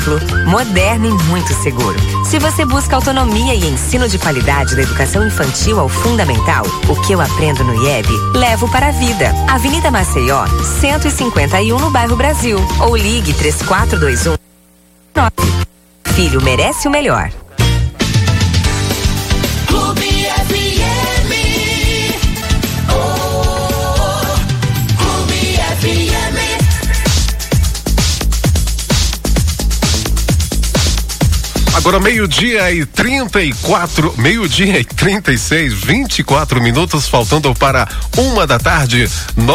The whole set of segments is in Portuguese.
moderno e muito seguro. Se você busca autonomia e ensino de qualidade da educação infantil ao fundamental, o que eu aprendo no IEB, levo para a vida. Avenida Maceió, 151 no bairro Brasil. Ou ligue 3421 9. Filho merece o melhor. Clube FM. Oh, Clube FM. Agora meio-dia e 34, meio-dia e 36, 24 minutos, faltando para 1h da tarde,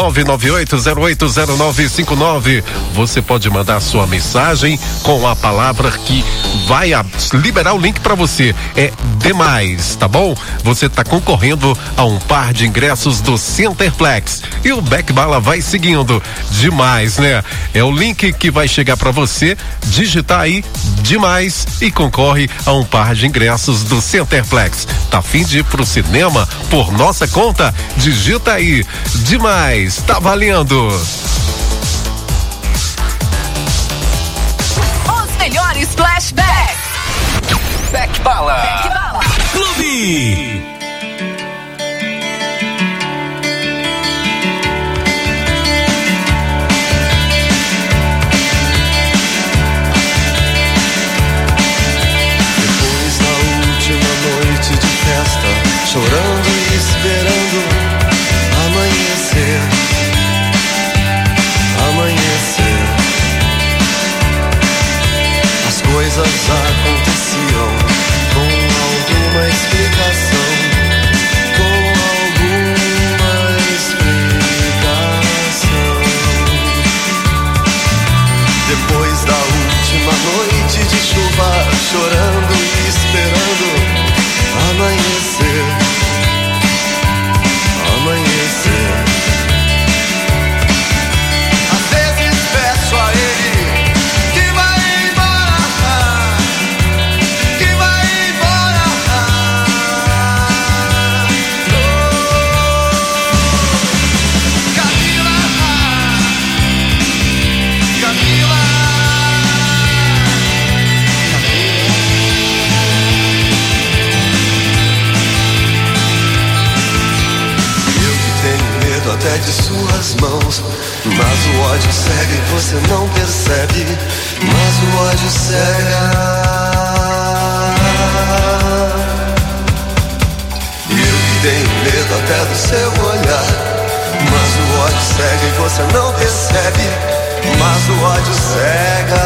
998080959. Você pode mandar sua mensagem com a palavra que vai liberar o link para você. É demais, tá bom? Você tá concorrendo a um par de ingressos do Centerplex. E o Beck Bala vai seguindo. Demais, né? É o link que vai chegar para você, digitar aí demais e concorre a um par de ingressos do Centerplex. Tá afim de ir pro cinema por nossa conta? Digita aí, demais, tá valendo. Os melhores flashbacks. Beck Bala. Clube. Chorando e esperando amanhecer, amanhecer. As coisas aconteciam com alguma explicação, com alguma explicação. Depois da última noite de chuva, chorando e esperando amanhecer, amanhecer. Às vezes peço a ele que vai embora, que vai embora. Camila, Camila. Até de suas mãos, mas o ódio cega e você não percebe, mas o ódio cega. Eu que tenho medo até do seu olhar, mas o ódio cega e você não percebe, mas o ódio cega.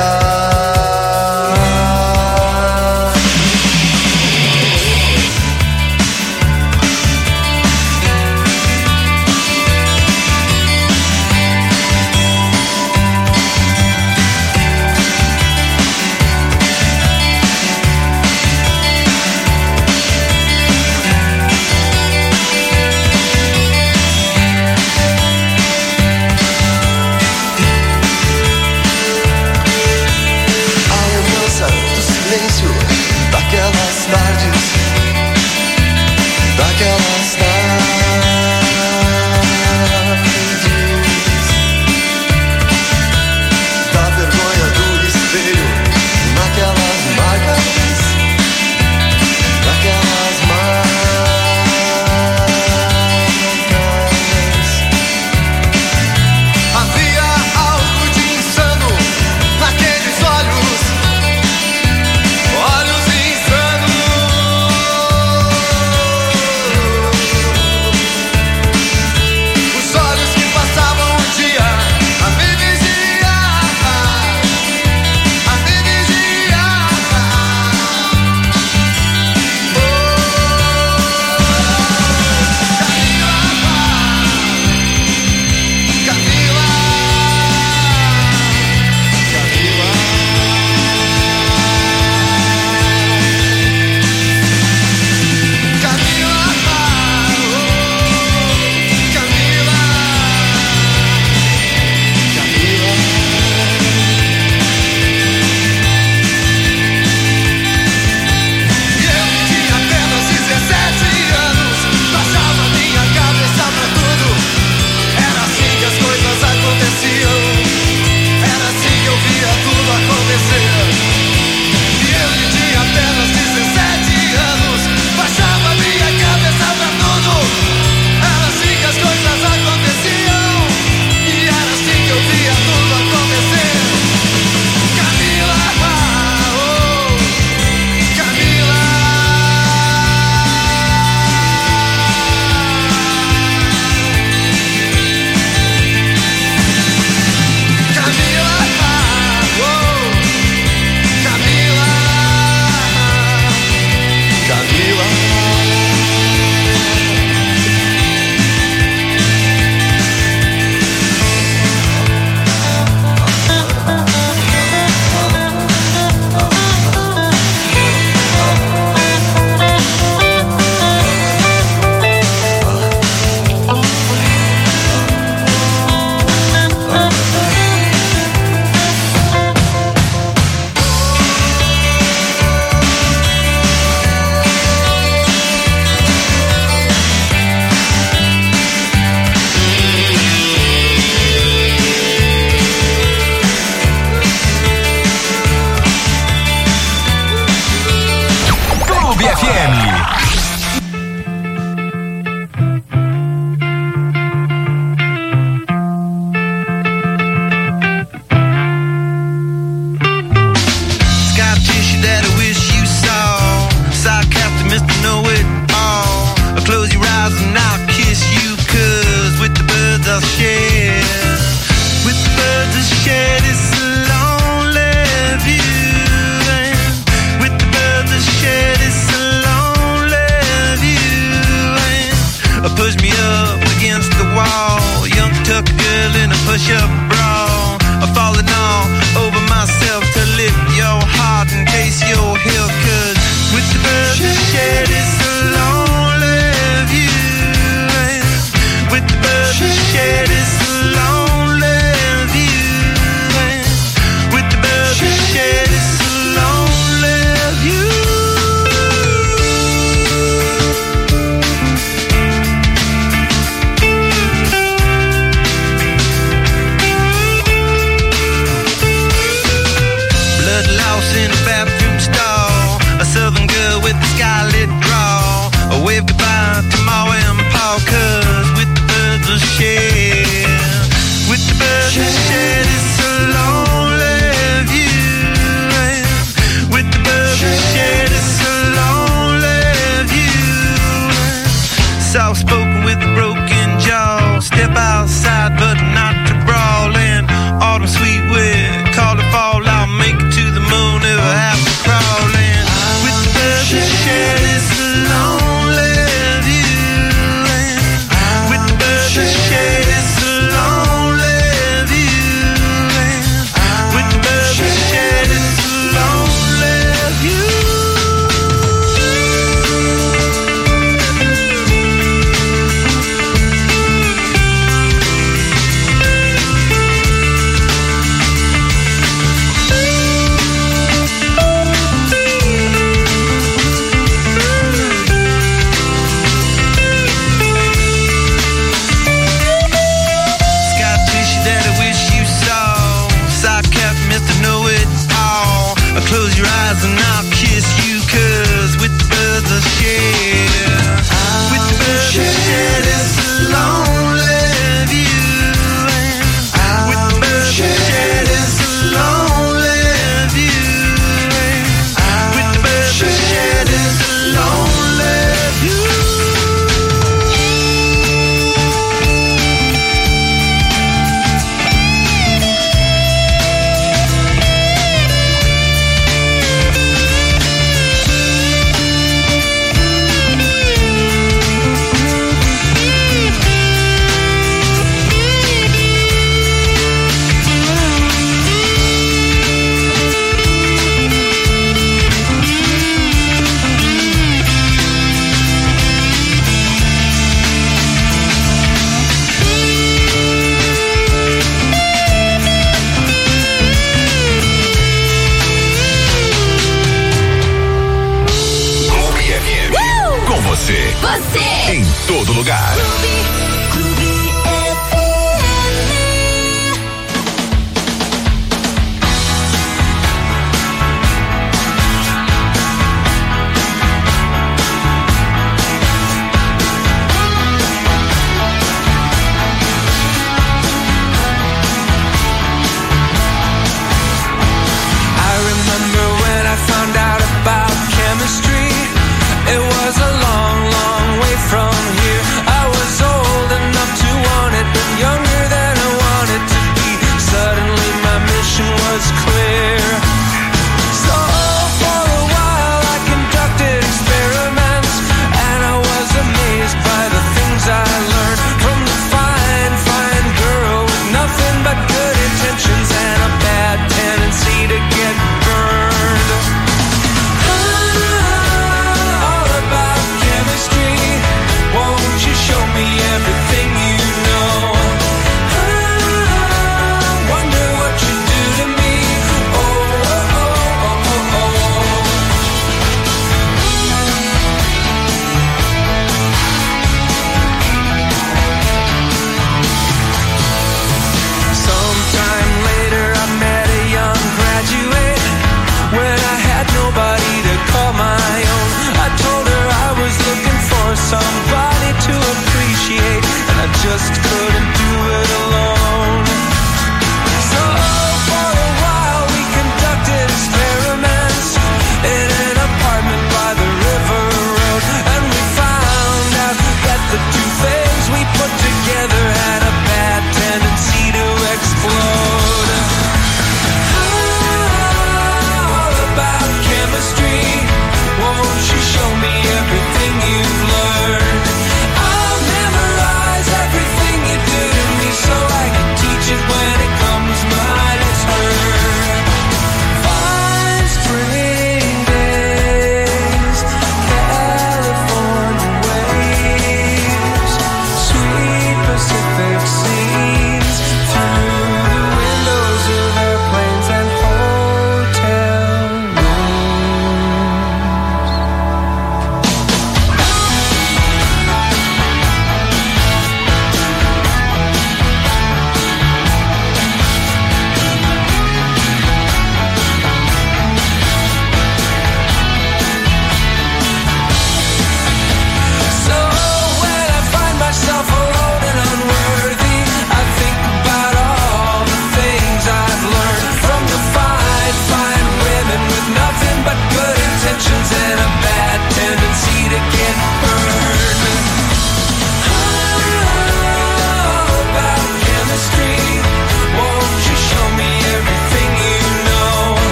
lost in a bathroom stall. A southern girl with a scarlet drawl. A wave goodbye to Ma and Pa, 'cause with the birds of shed, with the birds of shed, it's a lonely view. And with the birds of shed, it's a lonely view. Soft spoken with a broken jaw. Step outside, but not to brawl. And autumn sweet wind, call it fall. I'll make it to the moon if I have to crawl. And with the birds of shed, it's a lonely view. And with the birds of shed, it's a lonely view. And with the birds of shed, it's a lonely view. Close your eyes and I'll kiss you, 'cause with the birds of shed, with the birds of shed, it's a lonely view. And with the birds of shed, it's a lonely view. And with the birds of shed, it's a lonely view. Você em todo lugar. It was a long, long way from here. I was old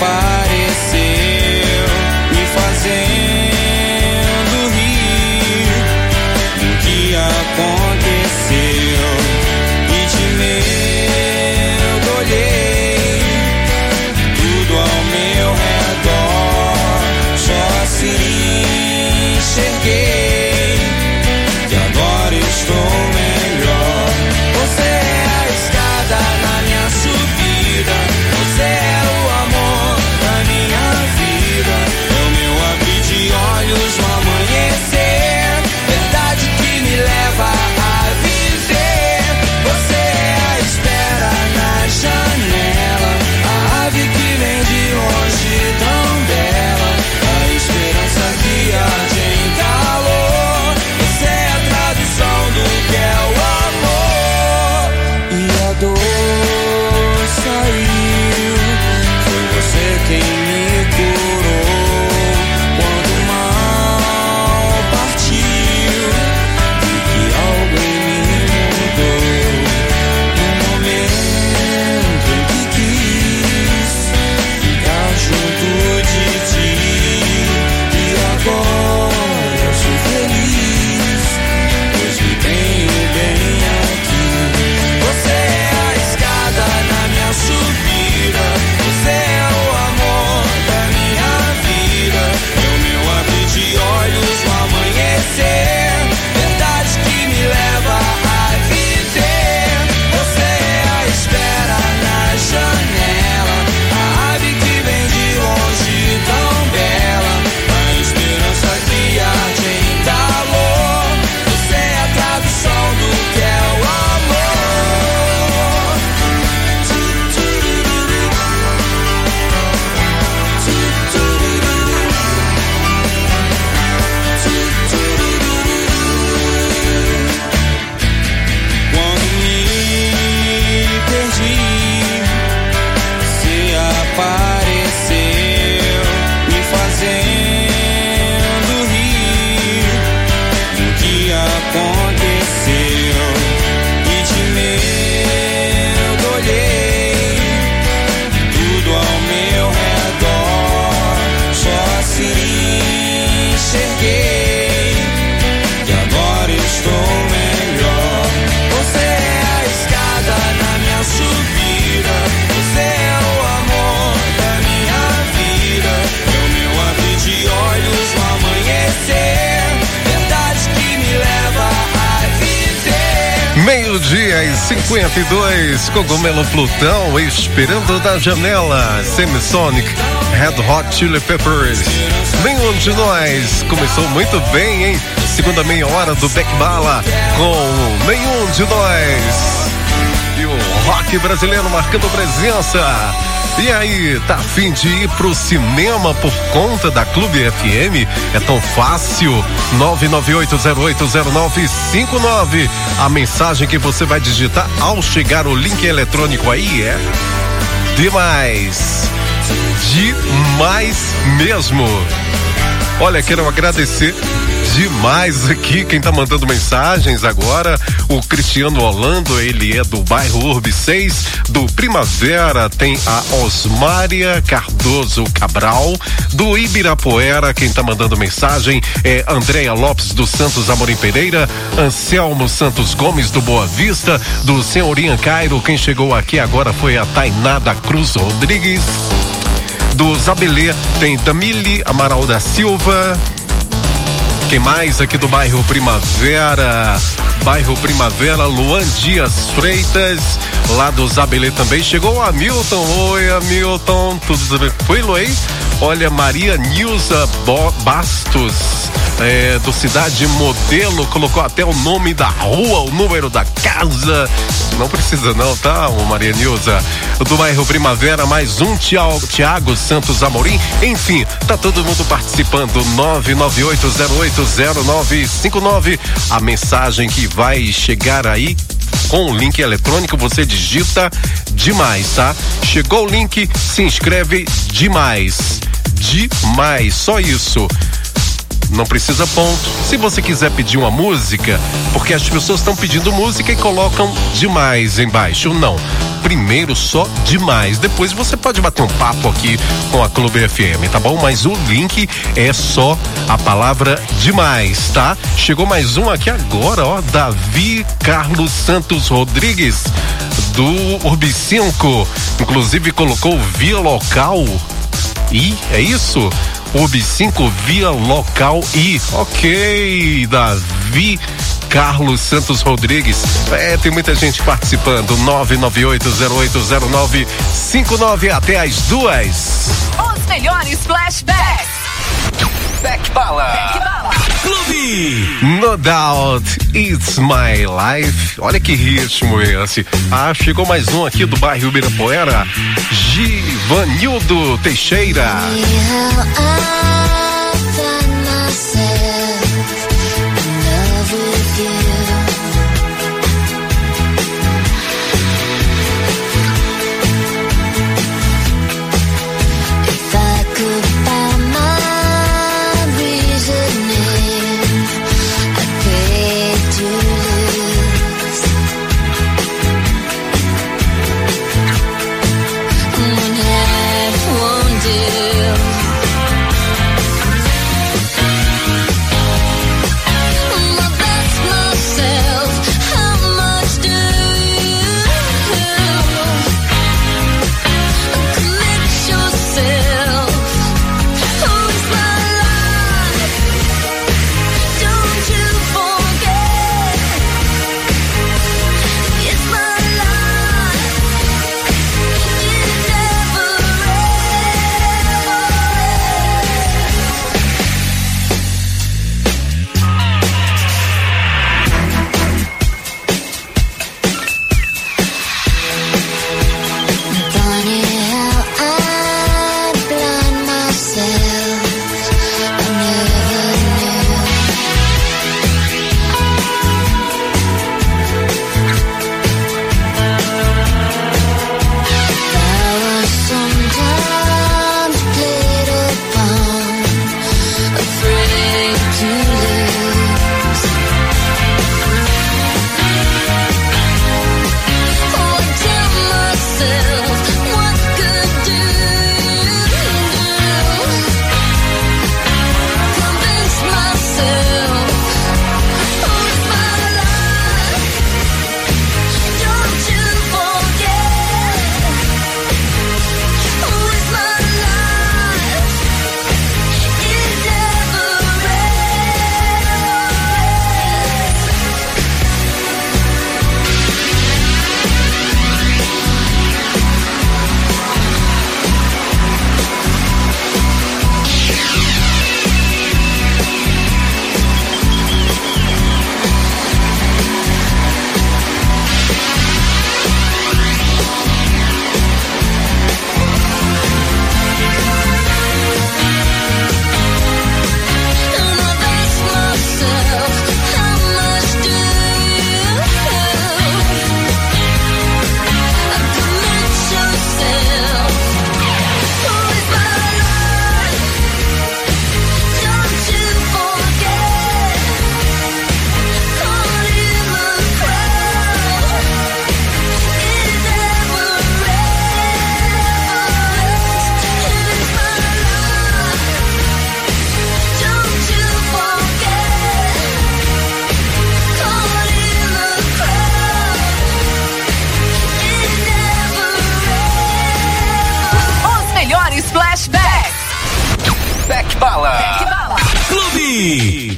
apareceu, me fazendo rir do que aconteceu. E de medo olhei tudo ao meu redor, só assim enxerguei que agora estou melhor. Você é a escada na minha subida, você é o amor da minha vida, é o meu abrir de olhos no amanhecer, verdade que me leva a viver. Você é a espera na janela, a ave que vem de longe tão bela, a esperança que arde em calor. Você é a tradução do que é o amor. E a dor saiu, foi você quem me curou. Quando o mal partiu, vi que algo em mim mudou. No momento em que quis ficar junto de ti, e agora sou feliz, pois me tenho bem aqui. Você é a escada na minha subida, você é o amor da minha vida, é o meu abrir de olhos no amanhecer, verdade que me leva a viver. Você é a espera na janela, a ave que vem de longe tão bela, a esperança que arde em calor. Você é a tradução do que é o Quando me perdi, você apareceu, me fazendo rir do que aconteceu. E de medo olhei tudo ao meu redor, só assim enxerguei que agora estou melhor. Você é a escada na minha subida, você é o amor da minha vida, é o meu abrir de olhos no amanhecer, verdade que me leva a viver. Meio-dia e 52, Cogumelo Plutão, Esperando da Janela, Semisonic, Red Hot Chili Peppers. Nenhum de nós começou muito bem, hein? Segunda meia hora do Beck Bala com Nenhum de Nós. E o rock brasileiro marcando presença. E aí, tá a fim de ir pro cinema por conta da Clube FM? É tão fácil. 998080959. A mensagem que você vai digitar ao chegar o link eletrônico aí é demais. Demais mesmo. Olha, quero agradecer demais aqui quem tá mandando mensagens agora. O Cristiano Orlando, ele é do bairro Urbe 6, do Primavera. Tem a Osmária Cardoso Cabral, do Ibirapuera. Quem tá mandando mensagem é Andréia Lopes do Santos Amorim Pereira, Anselmo Santos Gomes do Boa Vista, do Senhorinha Cairo. Quem chegou aqui agora foi a Tainá da Cruz Rodrigues. Do Zabelê tem Damile Amaral da Silva. Quem mais aqui do bairro Primavera? Bairro Primavera, Luan Dias Freitas, lá do Zabelê também. Chegou o Hamilton. Oi, Hamilton, tudo tranquilo aí? Olha, Maria Nilza Bastos, do Cidade Modelo, colocou até o nome da rua, o número da casa. Não precisa não, tá, Maria Nilza? Do bairro Primavera, mais um Tiago Santos Amorim. Enfim, tá todo mundo participando. 998080959. A mensagem que vai chegar aí com o link eletrônico, você digita demais, tá? Chegou o link, se inscreve demais. Demais, só isso. Não precisa ponto. Se você quiser pedir uma música, porque as pessoas estão pedindo música e colocam demais embaixo, não. primeiro só Demais. Depois você pode bater um papo aqui com a Clube FM, tá bom? Mas o link é só a palavra Demais, tá? Chegou mais um aqui agora, ó, Davi Carlos Santos Rodrigues, do Urbi5, inclusive colocou via local. E é isso? Urbi5 via local e ok, Davi Carlos Santos Rodrigues. Tem muita gente participando. 998080959 até as 2. Os melhores flashbacks. Back Bala. Clube. No Doubt, It's My Life. Olha que ritmo esse. Chegou mais um aqui do bairro Ibirapuera. Givanildo Teixeira. Back Bala. Clube.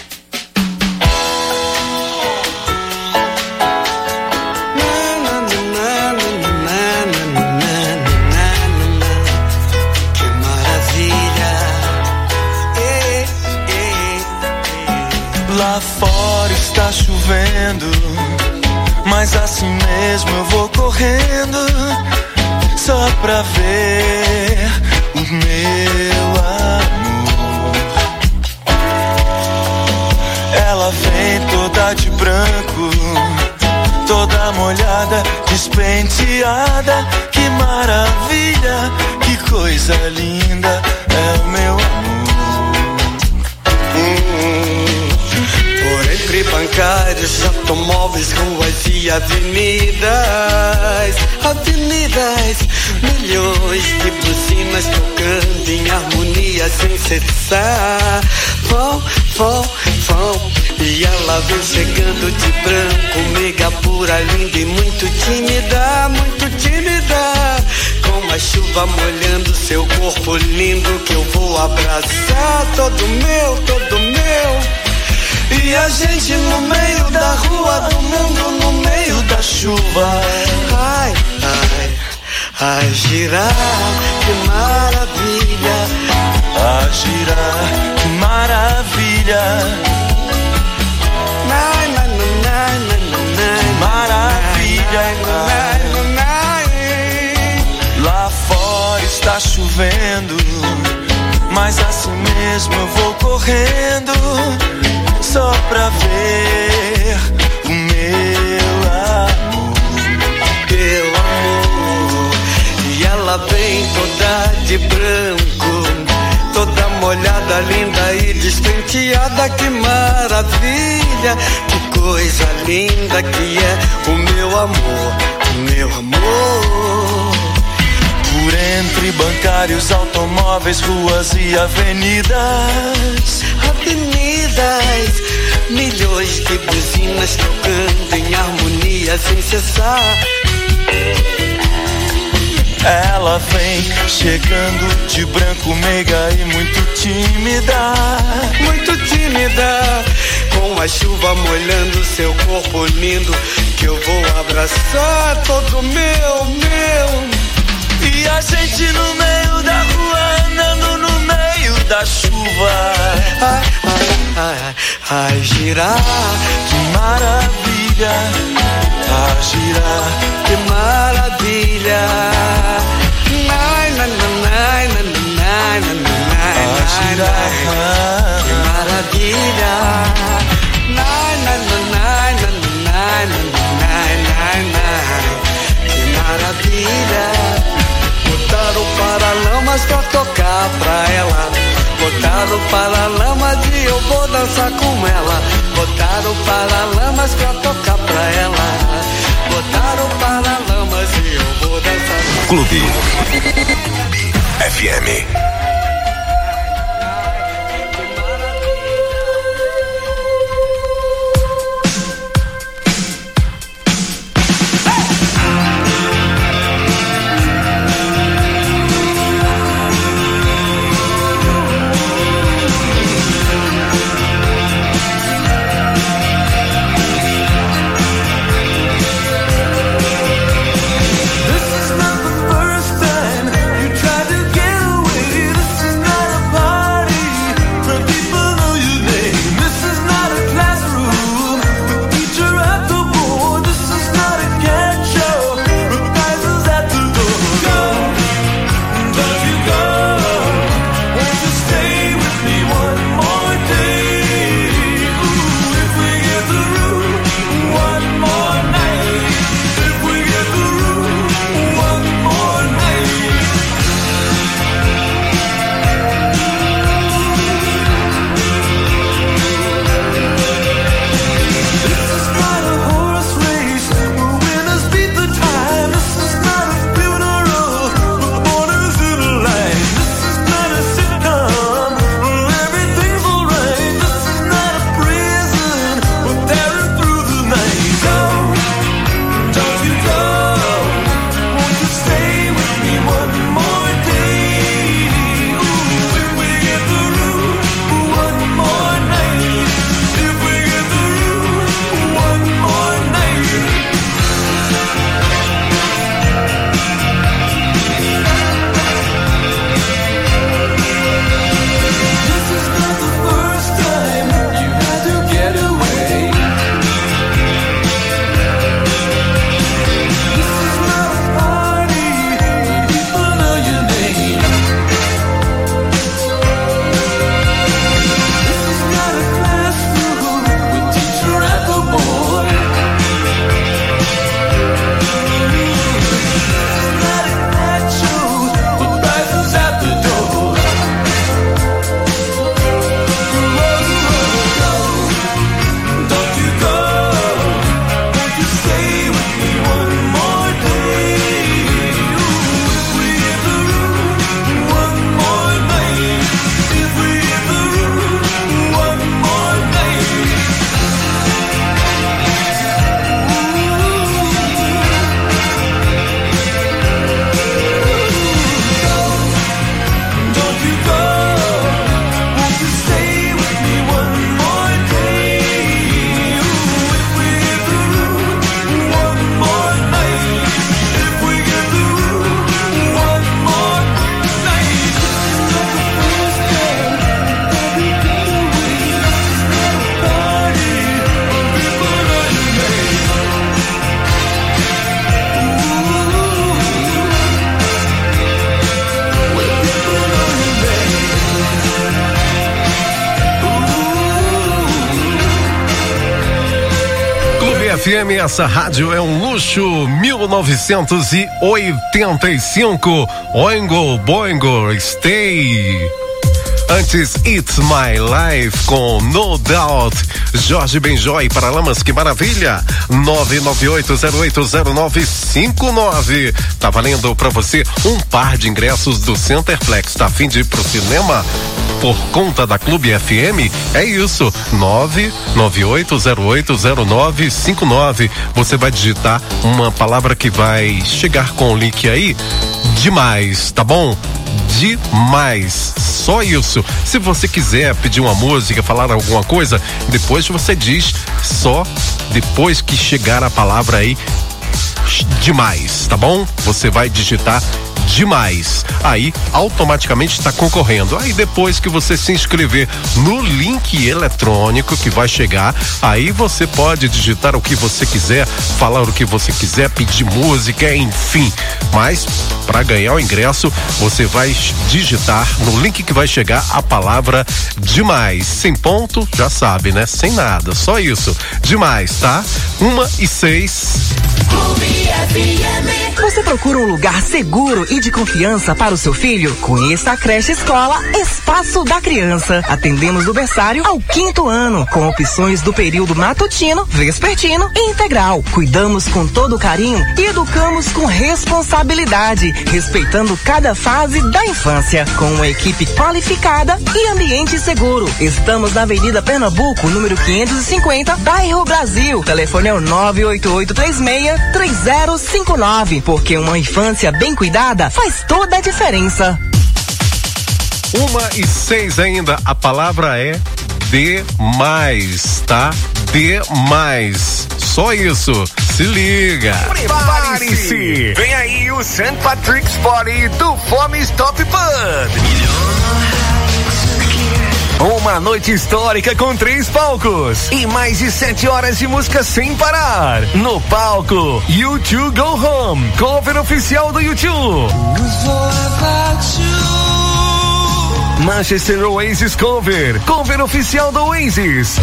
Que maravilha. Lá fora está chovendo, mas assim mesmo eu vou correndo, só pra ver o meu amor. Ela vem toda de branco, toda molhada, despenteada. Que maravilha, que coisa linda, é o meu amor. Por entre bancários, automóveis, ruas e avenidas, milhões de buzinas tocando em harmonia sem cessar. Vão, e ela vem chegando de branco, mega pura, linda e muito tímida, com a chuva molhando seu corpo lindo que eu vou abraçar, todo meu. E a gente no meio da rua, do mundo no meio da chuva. Ai, girar, que maravilha. Ai, girar, que maravilha. Maravilha. Lá fora está chovendo, mas assim mesmo eu vou correndo, só pra ver o meu amor. E ela vem toda de branco, toda molhada, linda e despenteada. Que maravilha, que coisa linda que é o meu amor, Por entre bancários, automóveis, ruas e avenidas, milhões de buzinas tocando em harmonia sem cessar. Ela vem chegando de branco, meiga e muito tímida, com a chuva molhando seu corpo lindo que eu vou abraçar, todo meu. E a gente no meio da rua, andando no meio da chuva. Ai, girar, que maravilha. Ai, girar, que maravilha. Ai, girar, que maravilha. Que maravilha. Botaram Paralamas pra tocar pra ela. Botaram Paralamas e eu vou dançar com ela. Botaram Paralamas pra tocar pra ela. Botaram Paralamas e eu vou dançar com ela. Clube FM. This is not the first time you tried to get away FM, essa rádio é um luxo. 1985, Oingo Boingo Stay. Antes, It's My Life com No Doubt, Jorge Benjó e Paralamas, que maravilha. 998080959. Tá valendo pra você um par de ingressos do Centerplex. Tá a fim de ir pro cinema por conta da Clube FM? É isso, 998080959. Você vai digitar uma palavra que vai chegar com o link aí. Demais, tá bom? Demais, só isso. Se você quiser pedir uma música, falar alguma coisa, depois você diz só depois que chegar a palavra aí, demais, tá bom? Você vai digitar demais, aí automaticamente está concorrendo. Aí depois que você se inscrever no link eletrônico que vai chegar, aí você pode digitar o que você quiser, falar o que você quiser, pedir música, enfim. Mas para ganhar o ingresso, você vai digitar no link que vai chegar a palavra demais, sem ponto, já sabe, né? Sem nada, só isso. Demais, tá? 1:06. Você procura um lugar seguro e de confiança para o seu filho? Conheça a creche escola Espaço da Criança. Atendemos do berçário ao 5º ano, com opções do período matutino, vespertino e integral. Cuidamos com todo carinho e educamos com responsabilidade, respeitando cada fase da infância, com uma equipe qualificada e ambiente seguro. Estamos na Avenida Pernambuco, número 550, bairro Brasil. O telefone é o 988363059, porque uma infância bem cuidada faz toda a diferença. 1:06 ainda, a palavra é demais, tá? Demais, só isso, se liga. Prepare-se! Vem aí o St. Patrick's Party do Fome Stop Pub. Uma noite histórica com 3 palcos e mais de 7 horas de música sem parar. No palco, U2 Go Home, cover oficial do U2. Manchester Oasis cover oficial do Oasis.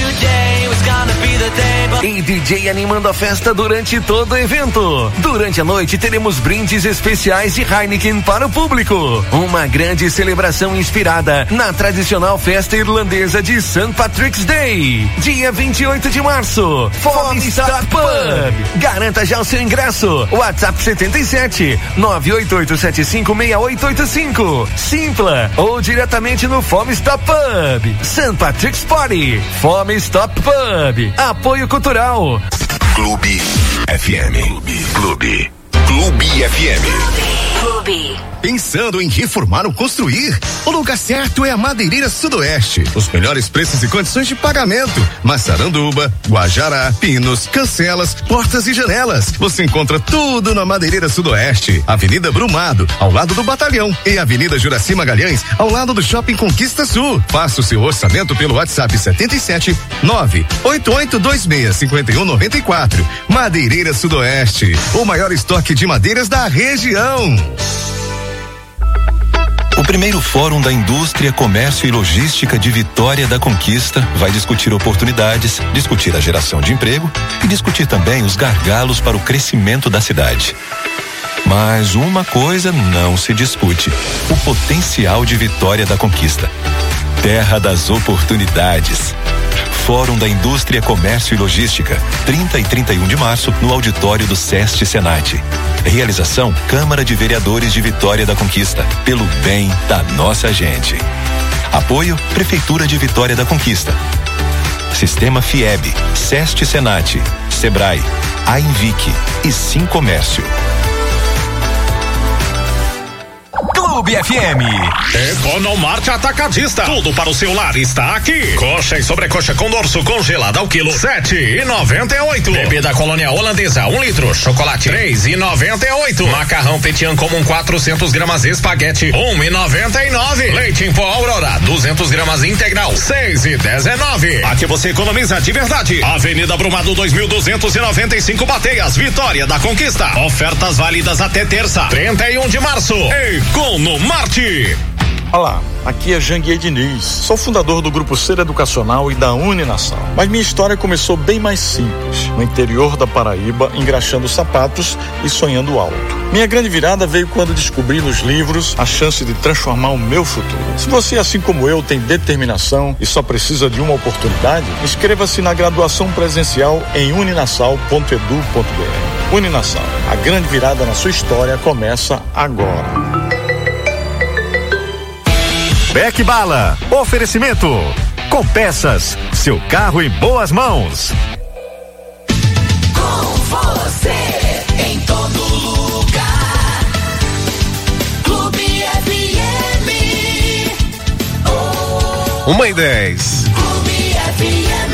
E DJ animando a festa durante todo o evento. Durante a noite teremos brindes especiais de Heineken para o público. Uma grande celebração inspirada na tradicional festa irlandesa de St. Patrick's Day. Dia 28 de março, Fome Stop Pub. Garanta já o seu ingresso. WhatsApp 77 988756885. Simpla ou diretamente no Fome Stop Pub. St. Patrick's Party. Fome Stop Pub. Apoio cultural. Clube FM. Clube FM. Pensando em reformar ou construir? O lugar certo é a Madeireira Sudoeste. Os melhores preços e condições de pagamento. Massaranduba, Guajará, pinos, cancelas, portas e janelas. Você encontra tudo na Madeireira Sudoeste. Avenida Brumado, ao lado do Batalhão. E Avenida Juraci Magalhães, ao lado do Shopping Conquista Sul. Faça o seu orçamento pelo WhatsApp 77 988265194. Madeireira Sudoeste. O maior estoque de madeiras da região. O primeiro Fórum da Indústria, Comércio e Logística de Vitória da Conquista vai discutir oportunidades, discutir a geração de emprego e discutir também os gargalos para o crescimento da cidade. Mas uma coisa não se discute: o potencial de Vitória da Conquista. Terra das oportunidades. Fórum da Indústria, Comércio e Logística, 30 e 31 de março, no auditório do SEST Senat. Realização Câmara de Vereadores de Vitória da Conquista, pelo bem da nossa gente. Apoio Prefeitura de Vitória da Conquista. Sistema FIEB, SEST Senat, Sebrae, Ainvic e Sim Comércio. Clube FM. Economart Atacadista. Tudo para o seu lar está aqui. Coxa e sobrecoxa com dorso congelada ao quilo, 7,98. Bebida colônia holandesa, 1 litro. Chocolate, 3,98. Macarrão Petian comum, 400 gramas espaguete, 1,99. Leite em pó Aurora, 200 gramas integral, 6,19. Aqui você economiza de verdade. Avenida Brumado 2295 Bateias, Vitória da Conquista. Ofertas válidas até terça, 31 de março. Economarte. Olá, aqui é Janguier Diniz. Sou fundador do Grupo Ser Educacional e da Uninasal. Mas minha história começou bem mais simples, no interior da Paraíba, engraxando sapatos e sonhando alto. Minha grande virada veio quando descobri nos livros a chance de transformar o meu futuro. Se você, assim como eu, tem determinação e só precisa de uma oportunidade, inscreva-se na graduação presencial em uninasal.edu.br. Uninasal, a grande virada na sua história começa agora. Beck Bala, oferecimento. Com peças, seu carro em boas mãos. Com você, em todo lugar. Clube FM. 1h10. Clube FM.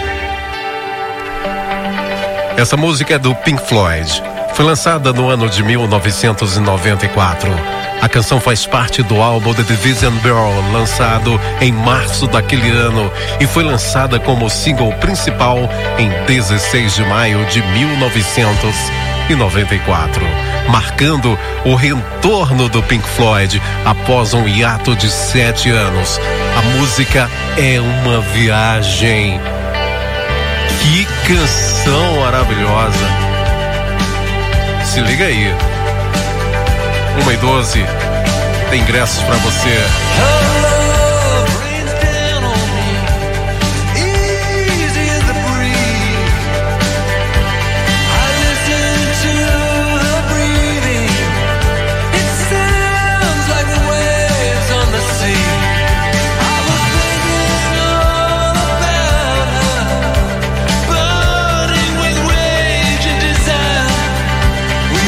Essa música é do Pink Floyd. Foi lançada no ano de 1994. A canção faz parte do álbum The Division Bell, lançado em março daquele ano, e foi lançada como single principal em 16 de maio de 1994, marcando o retorno do Pink Floyd após um hiato de 7 anos. A música é uma viagem. Que canção maravilhosa! Se liga aí. 1h12, tem ingressos pra você.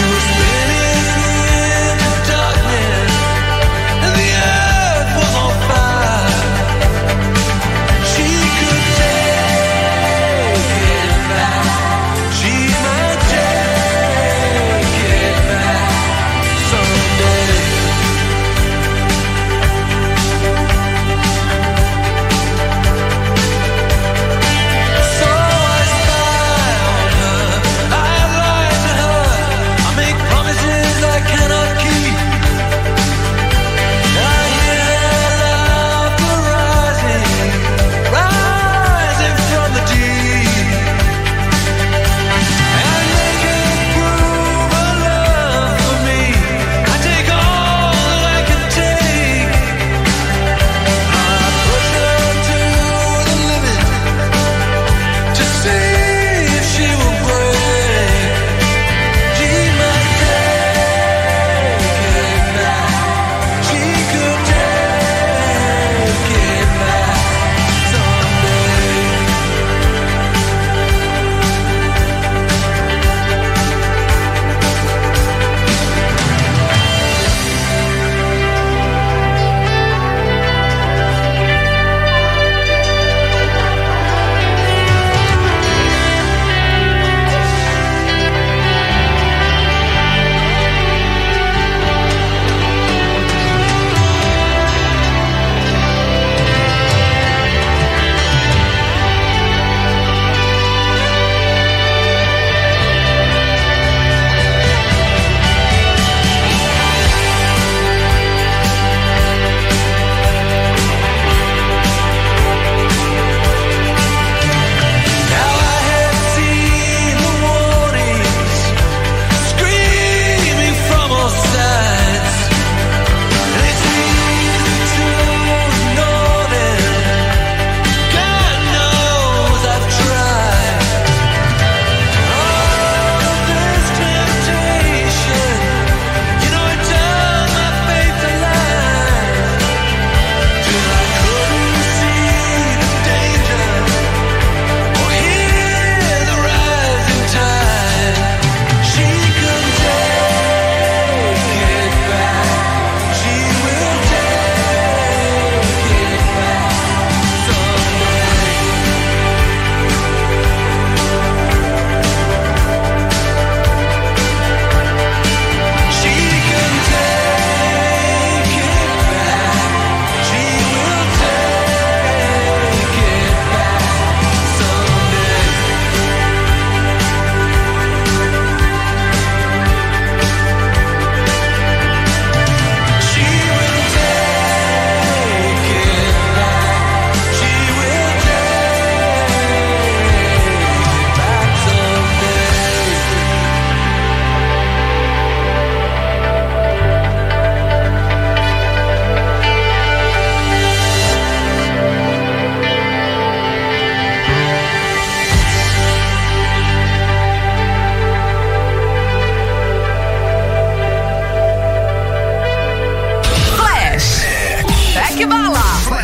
On fire.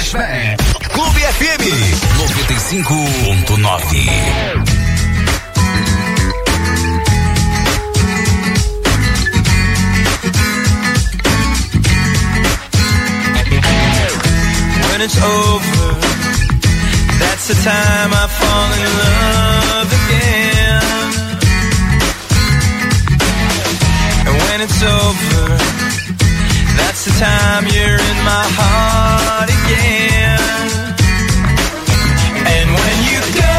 Flashback. Clube FM 95.9. When it's over, that's the time I fall in love again. And when it's over, that's the time you're in my heart again. And when you go,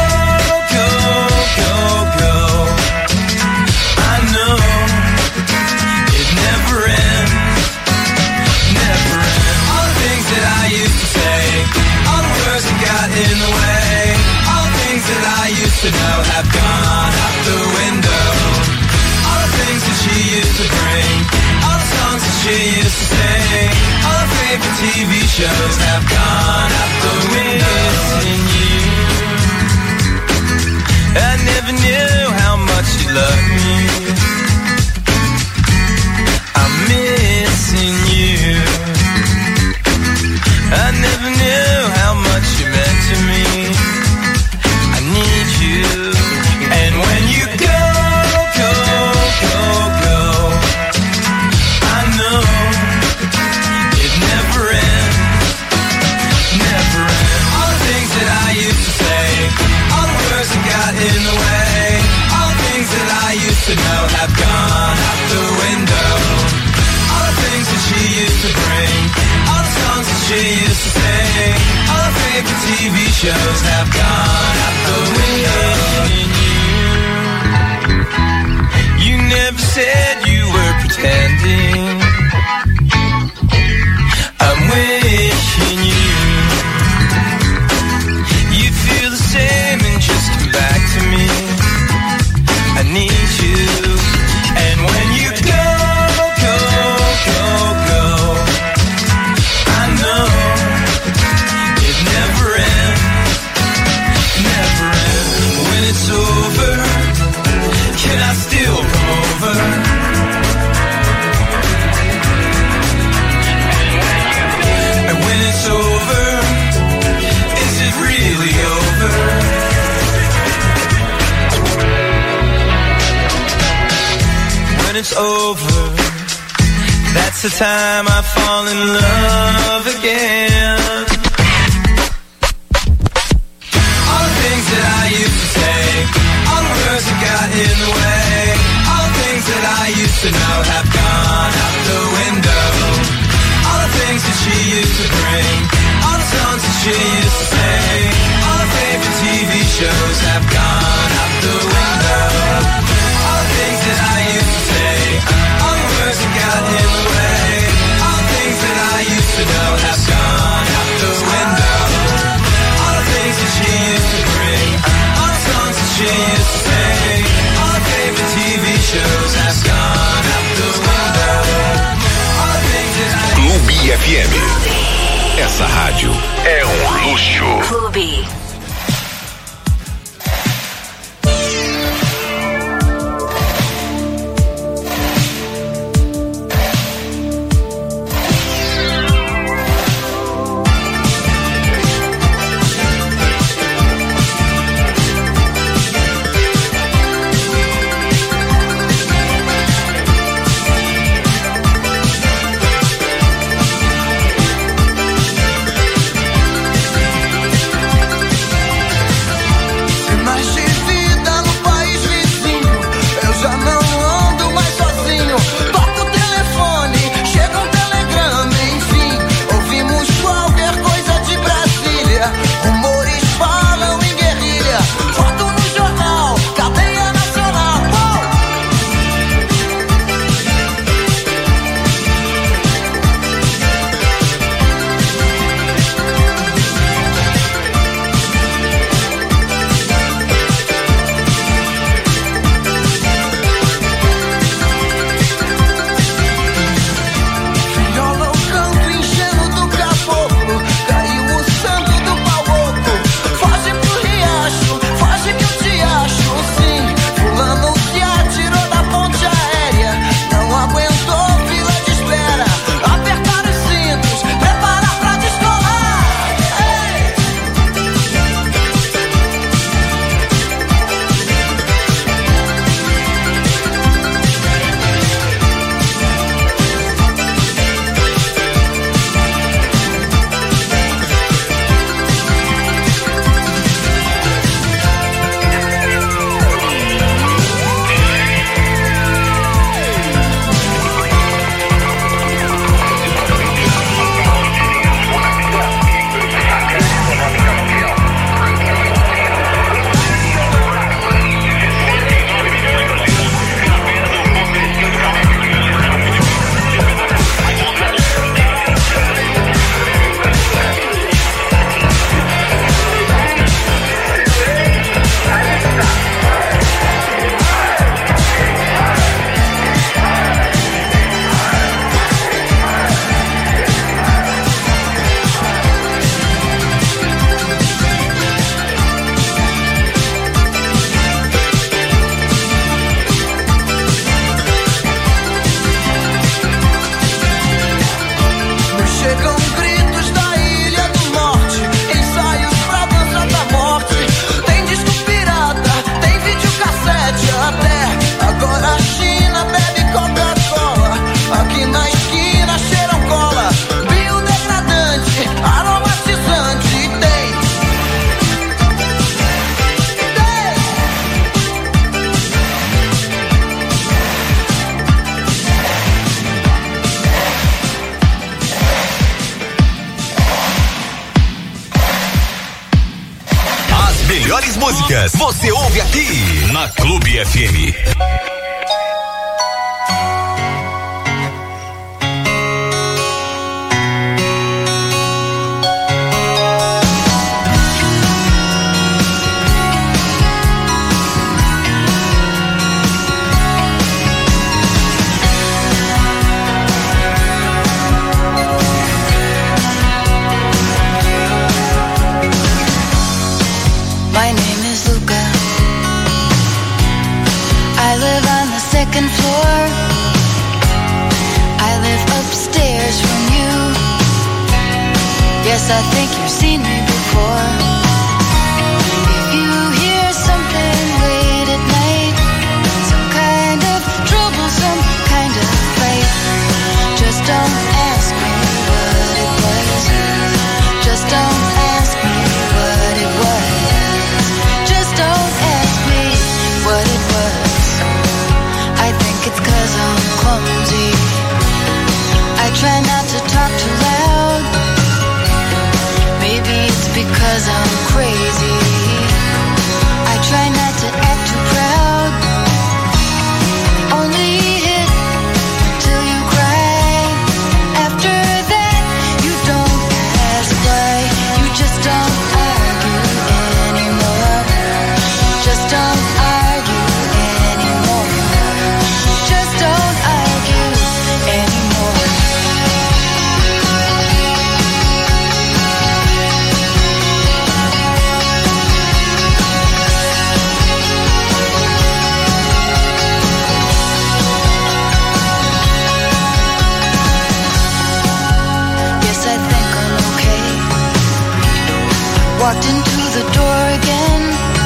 I know it never ends, never ends. All the things that I used to say, all the words that got in the way, all the things that I used to know have gone out the window. All the things that she used to bring, all the songs that she used to sing, all the favorite TV shows have gone out the window. Missing you, I never knew how much you loved me. I'm missing you, I never knew how much you meant to me. I need you, and when you go, I know it never ends, never ends. All the things that I used to say, all the words that got in the way, all the things that I used to know have gone out the window. All the things that she used to bring, all the songs that she used to sing, all the favorite TV shows have gone out the window. You never said you were pretending. I'm wishing you feel the same and just come back to me. I need you, and when you go, I know it never ends, never ends. When it's over, can I still come over? And when it's over, is it really over? When it's over, that's the time I fall in love again. All the things that I used to say, all the words that got in the way, all the things that I used to know have gone out the window. All the things that she used to bring, all the songs that she used to sing, all the favorite TV shows have gone out the window. All the things that I used to say, all the words that got in the way, all the things that I used to know have gone out the window. All the things that she used to bring, all the songs that she used to sing, all the favorite TV shows have gone out the window. All the things that I Clube FM. Essa rádio é um luxo. Clube. melhores músicas, você ouve aqui na Clube FM. My name is Luca. I live on the second floor. I live upstairs from you. Yes, I think you've seen me before. If you hear something late at night, some kind of trouble, some kind of fight, just don't ask me what it was. Just don't ask me what it was. Don't ask me what it was. I think it's 'cause I'm clumsy. I try not to talk too loud. Maybe it's because I'm crazy. I try not to act too proud. Only hit till you cry. After that, you don't ask why. You just don't argue anymore. Just don't argue anymore. Just don't argue anymore. Yes, I think I'm okay. Walked into the door again.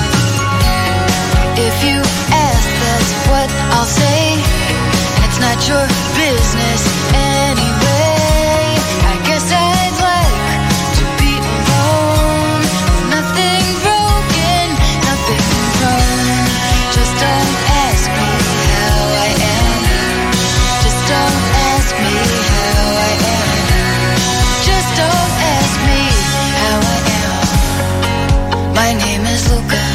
If you ask, that's what I'll say. It's not your business anyway. I guess I'd like to be alone. Nothing broken, nothing wrong. Just don't ask me how I am. Just don't ask me how I am. Just don't ask me how I am. My name is Luca.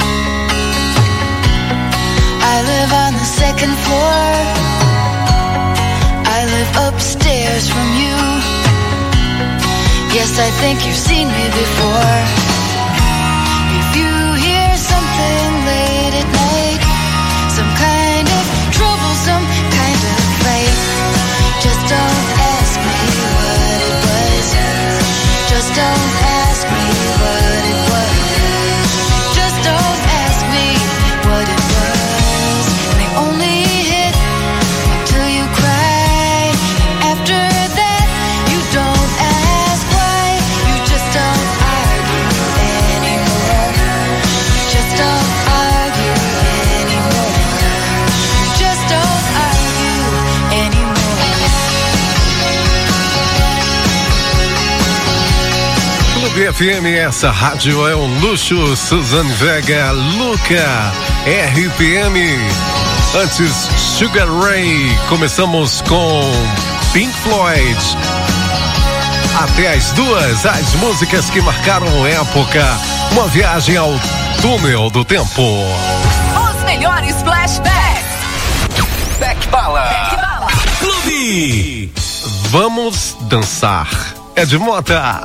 I live on the second floor. I live upstairs from you. Yes, I think you've seen me before. If you hear something late at night, some kind of trouble, some kind of fight, just don't ask me what it was. Just don't ask me what it was. Just don't ask me what it was. They only hit till you cry. After that, you don't ask why. You just don't argue anymore. Just don't argue anymore. Just don't argue anymore. Clube FM, essa rádio é um luxo. Suzane Vega, Luca, RPM. Antes, Sugar Ray. Começamos com Pink Floyd. Até as 2, as músicas que marcaram época. Uma viagem ao túnel do tempo. Os melhores flashbacks. Back Bala. Clube. Vamos dançar. Ed Mota.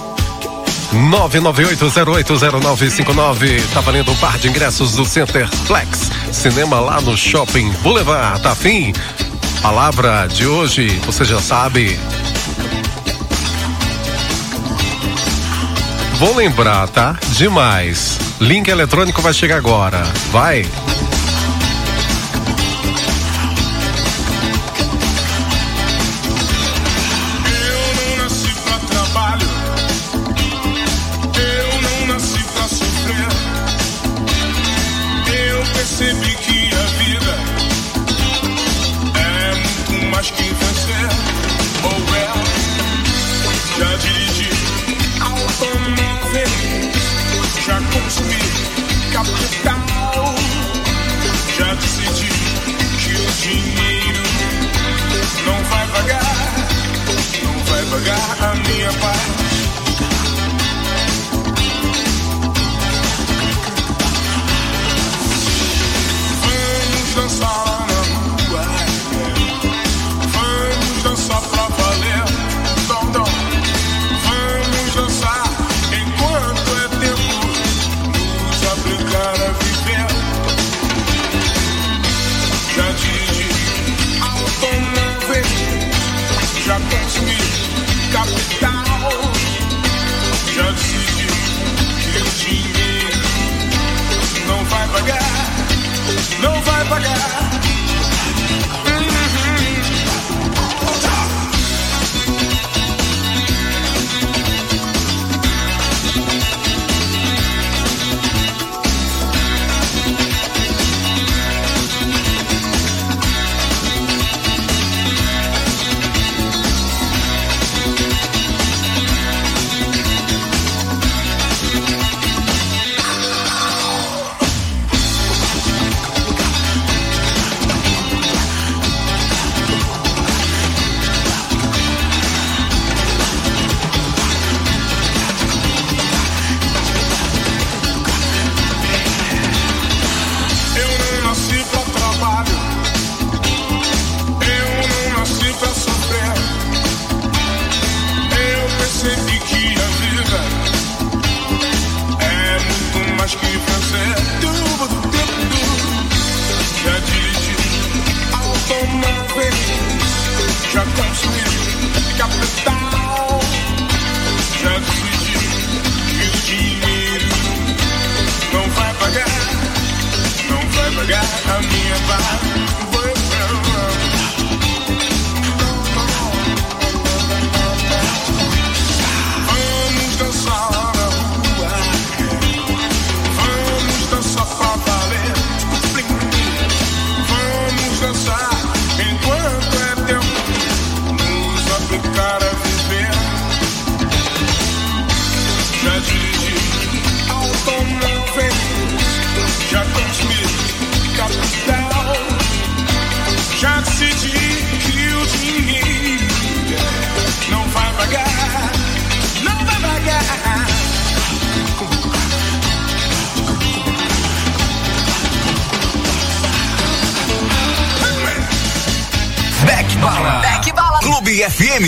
998080959. Tá valendo um par de ingressos do Center Flex Cinema lá no Shopping Boulevard. Tá afim? Palavra de hoje, você já sabe. Vou lembrar, tá? Demais. Link eletrônico vai chegar agora. Vai. Percebi que a vida é muito mais que vencer. Oh well, já dirigi automóveis, já consumi capital, já decidi que o dinheiro não vai pagar a minha parte. consumir capital. Já decidi que o dinheiro não vai pagar, não vai pagar. Já consumi capital. Já decidi que o dinheiro não vai pagar, não vai pagar a minha parte. Vamos dançar na rua, vamos dançar pra valer. Vamos dançar enquanto é tempo, nos aplicar a viver. Já dirigi automóveis, já consumi capital. Já decidi que o dinheiro não vai pagar, não vai pagar. Back Bala. Back Bala. Clube FM.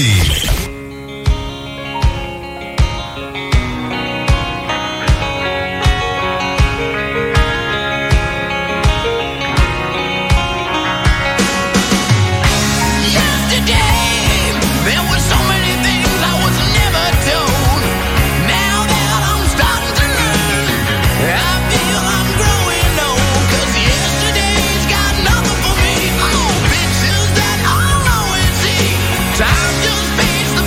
Time just beats the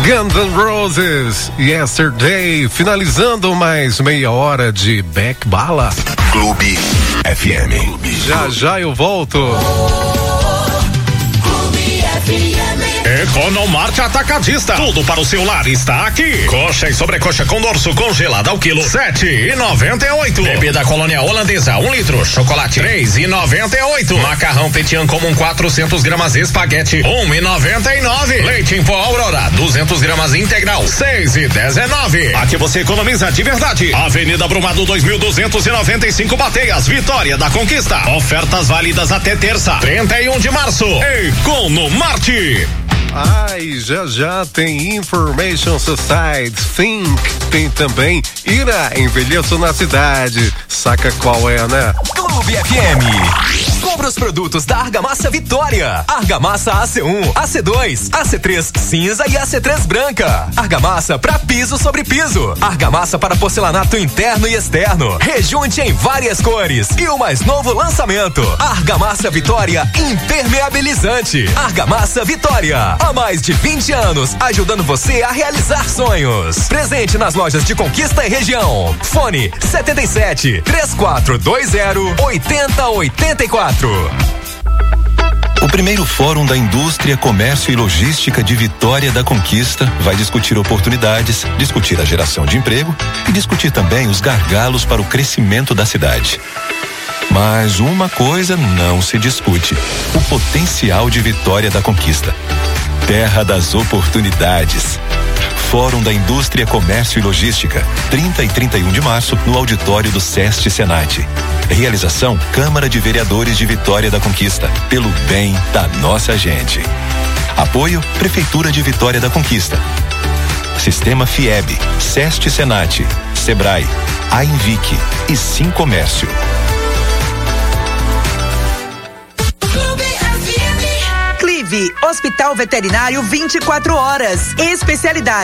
Guns N' Roses, Yesterday, finalizando mais meia hora de Beck Bala. Clube FM. Já eu volto. Economarte Atacadista. Tudo para o seu lar está aqui. Coxa e sobrecoxa com dorso congelada ao quilo 7,98. Bebida Colônia Holandesa 1 litro. Chocolate 3,98. Macarrão Petian comum 400 gramas espaguete 1,99. Leite em pó Aurora 200 gramas integral 6,19. Aqui você economiza de verdade. Avenida Brumado 2295 Bateias, Vitória da Conquista. Ofertas válidas até terça, 31 de março. Economarte. Ai, já tem Information Society, Think, tem também Ira, Envelheço na Cidade. Saca qual é, né? Clube FM. Compre os produtos da Argamassa Vitória. Argamassa AC1, AC2, AC3 cinza e AC3 branca. Argamassa para piso sobre piso. Argamassa para porcelanato interno e externo. Rejunte em várias cores. E o mais novo lançamento, Argamassa Vitória Impermeabilizante. Argamassa Vitória. Há mais de 20 anos, ajudando você a realizar sonhos. Presente nas lojas de Conquista e região. Fone 77 3420 8084. O primeiro Fórum da Indústria, Comércio e Logística de Vitória da Conquista vai discutir oportunidades, discutir a geração de emprego e discutir também os gargalos para o crescimento da cidade. Mas uma coisa não se discute: o potencial de Vitória da Conquista. Terra das oportunidades. Fórum da Indústria, Comércio e Logística, 30 e 31 de março, no auditório do SEST Senat. Realização Câmara de Vereadores de Vitória da Conquista, pelo bem da nossa gente. Apoio Prefeitura de Vitória da Conquista. Sistema FIEB, SEST Senat, Sebrae, Ainvic e Sim Comércio. Hospital Veterinário 24 horas. Especialidade